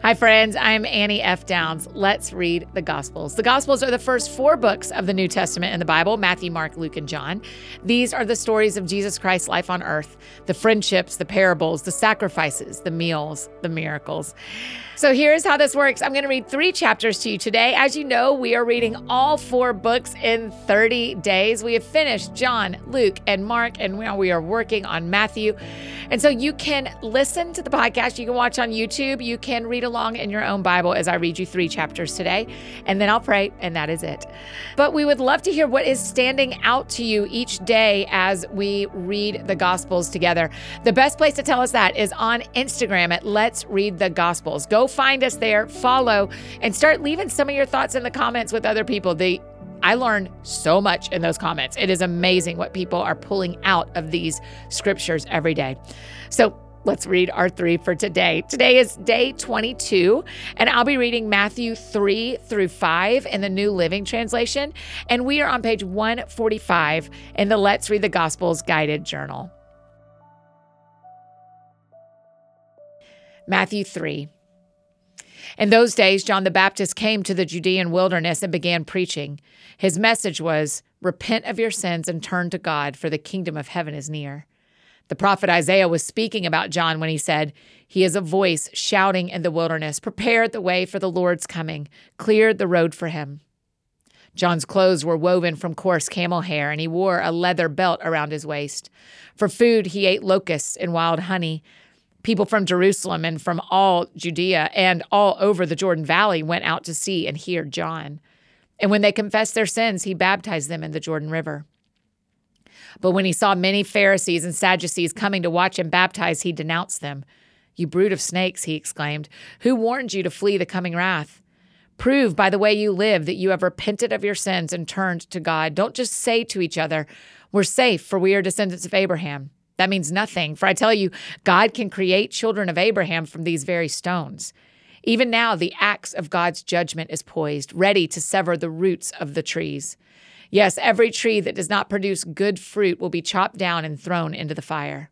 Hi, friends. I'm Annie F. Downs. Let's read the Gospels. The Gospels are the first 4 books of the New Testament in the Bible: Matthew, Mark, Luke, and John. These are the stories of Jesus Christ's life on earth, the friendships, the parables, the sacrifices, the meals, the miracles. So here's how this works. I'm going to read 3 chapters to you today. As you know, we are reading all 4 books in 30 days. We have finished John, Luke, and Mark, and now we are working on Matthew. And so you can listen to the podcast. You can watch on YouTube. You can read along in your own Bible as I read you 3 chapters today. And then I'll pray, and that is it. But we would love to hear what is standing out to you each day as we read the Gospels together. The best place to tell us that is on Instagram at Let's Read the Gospels. Go find us there, follow, and start leaving some of your thoughts in the comments with other people. I learn so much in those comments. It is amazing what people are pulling out of these scriptures every day. So let's read our 3 for today. Today is day 22, and I'll be reading Matthew 3 through 5 in the New Living Translation, and we are on page 145 in the Let's Read the Gospels guided journal. Matthew 3. In those days, John the Baptist came to the Judean wilderness and began preaching. His message was, "Repent of your sins and turn to God, for the kingdom of heaven is near." The prophet Isaiah was speaking about John when he said, "He is a voice shouting in the wilderness, prepare the way for the Lord's coming, clear the road for him." John's clothes were woven from coarse camel hair, and he wore a leather belt around his waist. For food, he ate locusts and wild honey. People from Jerusalem and from all Judea and all over the Jordan Valley went out to see and hear John. And when they confessed their sins, he baptized them in the Jordan River. But when he saw many Pharisees and Sadducees coming to watch him baptize, he denounced them. "You brood of snakes," he exclaimed, "who warned you to flee the coming wrath? Prove by the way you live that you have repented of your sins and turned to God. Don't just say to each other, 'We're safe, for we are descendants of Abraham.' That means nothing, for I tell you, God can create children of Abraham from these very stones. Even now, the axe of God's judgment is poised, ready to sever the roots of the trees. Yes, every tree that does not produce good fruit will be chopped down and thrown into the fire.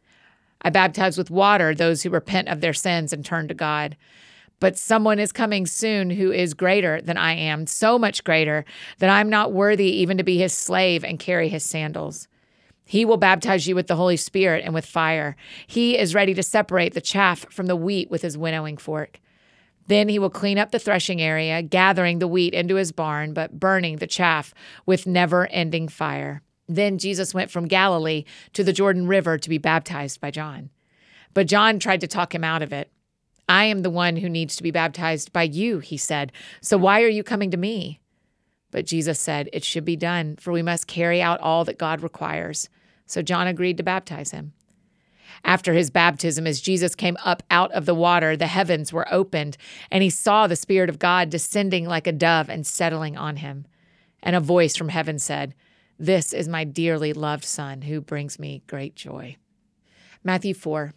I baptize with water those who repent of their sins and turn to God. But someone is coming soon who is greater than I am, so much greater that I'm not worthy even to be his slave and carry his sandals. He will baptize you with the Holy Spirit and with fire. He is ready to separate the chaff from the wheat with his winnowing fork. Then he will clean up the threshing area, gathering the wheat into his barn, but burning the chaff with never-ending fire." Then Jesus went from Galilee to the Jordan River to be baptized by John. But John tried to talk him out of it. "I am the one who needs to be baptized by you," he said. "So why are you coming to me?" But Jesus said, "It should be done, for we must carry out all that God requires." So John agreed to baptize him. After his baptism, as Jesus came up out of the water, the heavens were opened, and he saw the Spirit of God descending like a dove and settling on him. And a voice from heaven said, "This is my dearly loved Son, who brings me great joy." Matthew 4.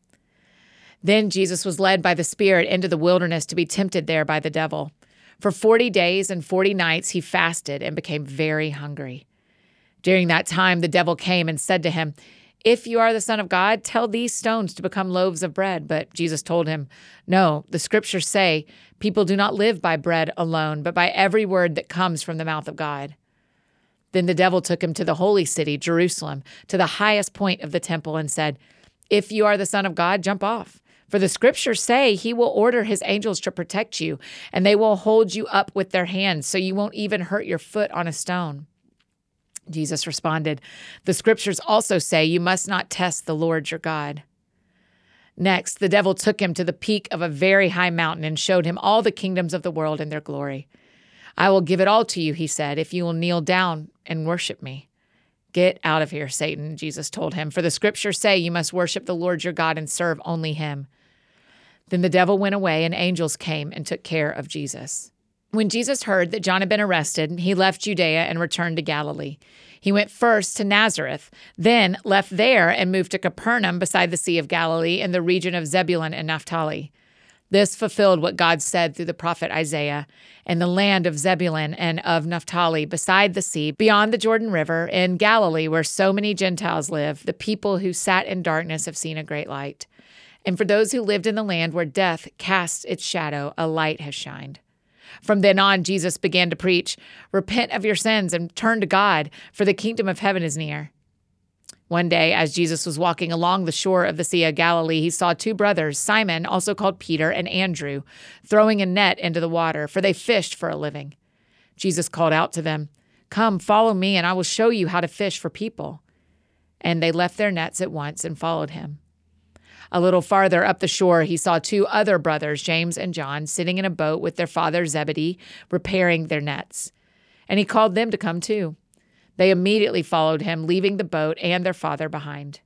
Then Jesus was led by the Spirit into the wilderness to be tempted there by the devil. For 40 days and 40 nights he fasted and became very hungry. During that time, the devil came and said to him, "If you are the Son of God, tell these stones to become loaves of bread." But Jesus told him, "No, the scriptures say, people do not live by bread alone, but by every word that comes from the mouth of God." Then the devil took him to the holy city, Jerusalem, to the highest point of the temple and said, "If you are the Son of God, jump off. For the scriptures say he will order his angels to protect you, and they will hold you up with their hands so you won't even hurt your foot on a stone." Jesus responded, "The scriptures also say you must not test the Lord your God." Next, the devil took him to the peak of a very high mountain and showed him all the kingdoms of the world and their glory. "I will give it all to you," he said, "if you will kneel down and worship me." "Get out of here, Satan," Jesus told him, "for the scriptures say you must worship the Lord your God and serve only him." Then the devil went away, and angels came and took care of Jesus. When Jesus heard that John had been arrested, he left Judea and returned to Galilee. He went first to Nazareth, then left there and moved to Capernaum beside the Sea of Galilee in the region of Zebulun and Naphtali. This fulfilled what God said through the prophet Isaiah. "In the land of Zebulun and of Naphtali, beside the sea, beyond the Jordan River, in Galilee, where so many Gentiles live, the people who sat in darkness have seen a great light. And for those who lived in the land where death cast its shadow, a light has shined. From then on, Jesus began to preach, "Repent of your sins and turn to God, for the kingdom of heaven is near." One day, as Jesus was walking along the shore of the Sea of Galilee, he saw two brothers, Simon, also called Peter, and Andrew, throwing a net into the water, for they fished for a living. Jesus called out to them, "Come, follow me, and I will show you how to fish for people." And they left their nets at once and followed him. A little farther up the shore, he saw two other brothers, James and John, sitting in a boat with their father Zebedee, repairing their nets. And he called them to come too. They immediately followed him, leaving the boat and their father behind.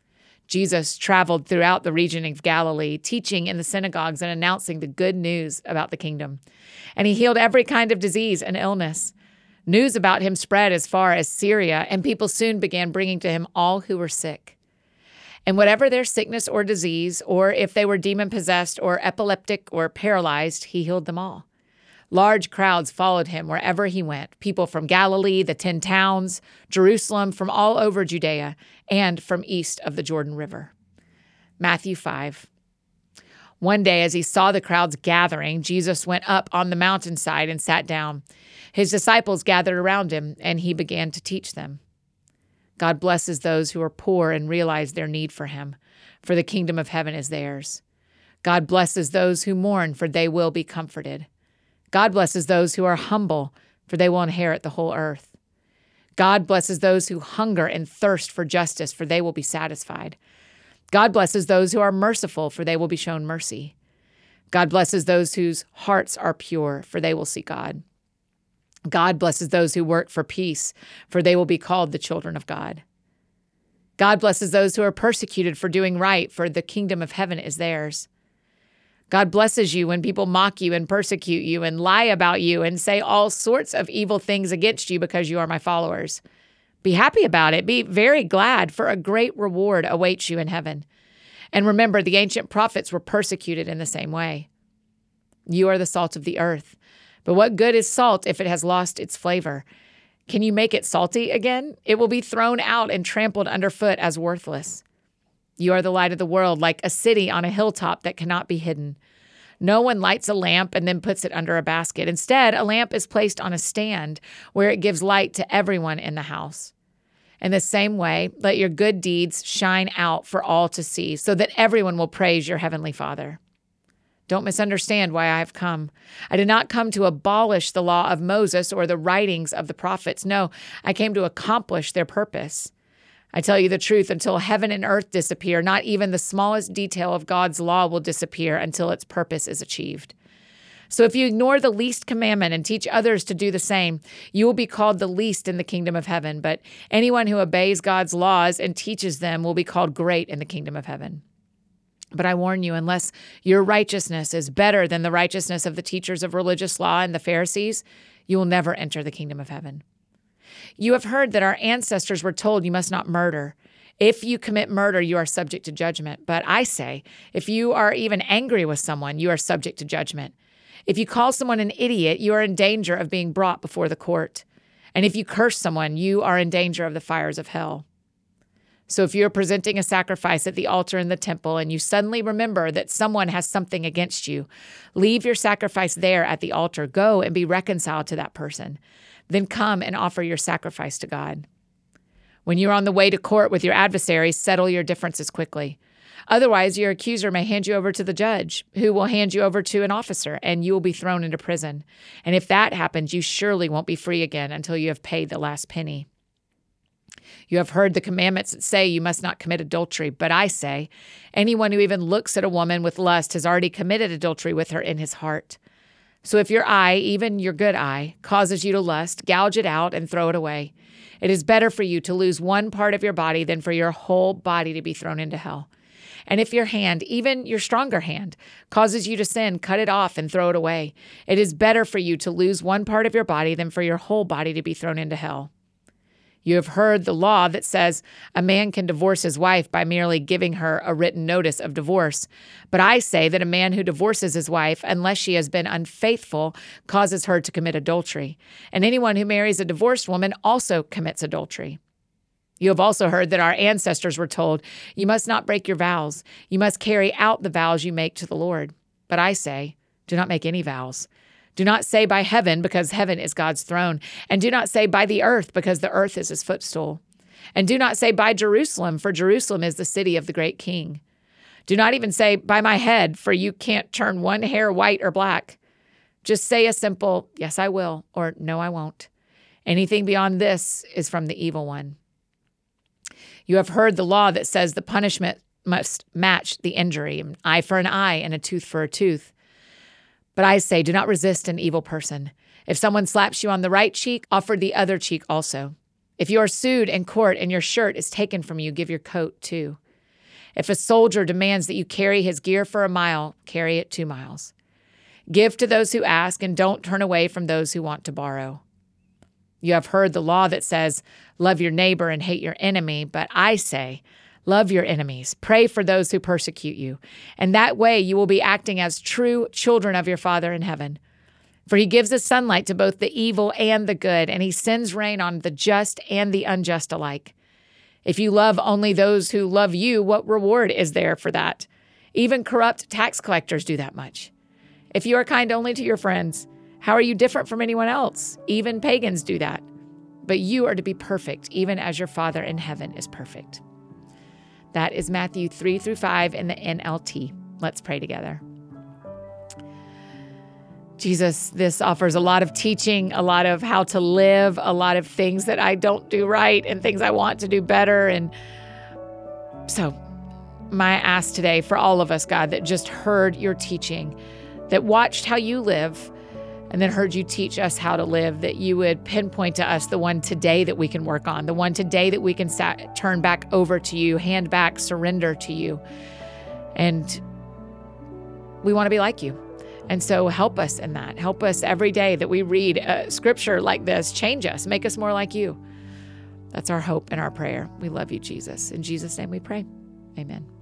Jesus traveled throughout the region of Galilee, teaching in the synagogues and announcing the good news about the kingdom. And he healed every kind of disease and illness. News about him spread as far as Syria, and people soon began bringing to him all who were sick. And whatever their sickness or disease, or if they were demon-possessed or epileptic or paralyzed, he healed them all. Large crowds followed him wherever he went, people from Galilee, the 10 towns, Jerusalem, from all over Judea, and from east of the Jordan River. Matthew 5. One day, as he saw the crowds gathering, Jesus went up on the mountainside and sat down. His disciples gathered around him, and he began to teach them. God blesses those who are poor and realize their need for him, for the kingdom of heaven is theirs. God blesses those who mourn, for they will be comforted. God blesses those who are humble, for they will inherit the whole earth. God blesses those who hunger and thirst for justice, for they will be satisfied. God blesses those who are merciful, for they will be shown mercy. God blesses those whose hearts are pure, for they will see God. God blesses those who work for peace, for they will be called the children of God. God blesses those who are persecuted for doing right, for the kingdom of heaven is theirs. God blesses you when people mock you and persecute you and lie about you and say all sorts of evil things against you because you are my followers. Be happy about it. Be very glad, for a great reward awaits you in heaven. And remember, the ancient prophets were persecuted in the same way. You are the salt of the earth. But what good is salt if it has lost its flavor? Can you make it salty again? It will be thrown out and trampled underfoot as worthless. You are the light of the world, like a city on a hilltop that cannot be hidden. No one lights a lamp and then puts it under a basket. Instead, a lamp is placed on a stand where it gives light to everyone in the house. In the same way, let your good deeds shine out for all to see, so that everyone will praise your heavenly Father. Don't misunderstand why I have come. I did not come to abolish the law of Moses or the writings of the prophets. No, I came to accomplish their purpose. I tell you the truth, until heaven and earth disappear, not even the smallest detail of God's law will disappear until its purpose is achieved. So if you ignore the least commandment and teach others to do the same, you will be called the least in the kingdom of heaven. But anyone who obeys God's laws and teaches them will be called great in the kingdom of heaven. But I warn you, unless your righteousness is better than the righteousness of the teachers of religious law and the Pharisees, you will never enter the kingdom of heaven. You have heard that our ancestors were told you must not murder. If you commit murder, you are subject to judgment. But I say, if you are even angry with someone, you are subject to judgment. If you call someone an idiot, you are in danger of being brought before the court. And if you curse someone, you are in danger of the fires of hell. So if you're presenting a sacrifice at the altar in the temple and you suddenly remember that someone has something against you, leave your sacrifice there at the altar. Go and be reconciled to that person. Then come and offer your sacrifice to God. When you're on the way to court with your adversary, settle your differences quickly. Otherwise, your accuser may hand you over to the judge, who will hand you over to an officer, and you will be thrown into prison. And if that happens, you surely won't be free again until you have paid the last penny. You have heard the commandments that say you must not commit adultery, but I say, anyone who even looks at a woman with lust has already committed adultery with her in his heart. So if your eye, even your good eye, causes you to lust, gouge it out and throw it away. It is better for you to lose one part of your body than for your whole body to be thrown into hell. And if your hand, even your stronger hand, causes you to sin, cut it off and throw it away. It is better for you to lose one part of your body than for your whole body to be thrown into hell. You have heard the law that says a man can divorce his wife by merely giving her a written notice of divorce. But I say that a man who divorces his wife, unless she has been unfaithful, causes her to commit adultery. And anyone who marries a divorced woman also commits adultery. You have also heard that our ancestors were told, you must not break your vows. You must carry out the vows you make to the Lord. But I say, do not make any vows. Do not say by heaven, because heaven is God's throne. And do not say by the earth, because the earth is his footstool. And do not say by Jerusalem, for Jerusalem is the city of the great king. Do not even say by my head, for you can't turn one hair white or black. Just say a simple, yes, I will, or no, I won't. Anything beyond this is from the evil one. You have heard the law that says the punishment must match the injury, an eye for an eye and a tooth for a tooth. But I say, do not resist an evil person. If someone slaps you on the right cheek, offer the other cheek also. If you are sued in court and your shirt is taken from you, give your coat too. If a soldier demands that you carry his gear for a mile, carry it 2 miles. Give to those who ask and don't turn away from those who want to borrow. You have heard the law that says, love your neighbor and hate your enemy, but I say, love your enemies, pray for those who persecute you, and that way you will be acting as true children of your Father in heaven. For he gives his sunlight to both the evil and the good, and he sends rain on the just and the unjust alike. If you love only those who love you, what reward is there for that? Even corrupt tax collectors do that much. If you are kind only to your friends, how are you different from anyone else? Even pagans do that. But you are to be perfect, even as your Father in heaven is perfect. That is Matthew 3-5 in the NLT. Let's pray together. Jesus, this offers a lot of teaching, a lot of how to live, a lot of things that I don't do right and things I want to do better. And so my ask today for all of us, God, that just heard your teaching, that watched how you live, and then heard you teach us how to live, that you would pinpoint to us the one today that we can work on, the one today that we can turn back over to you, hand back, surrender to you. And we want to be like you. And so help us in that. Help us every day that we read scripture like this. Change us. Make us more like you. That's our hope and our prayer. We love you, Jesus. In Jesus' name we pray. Amen.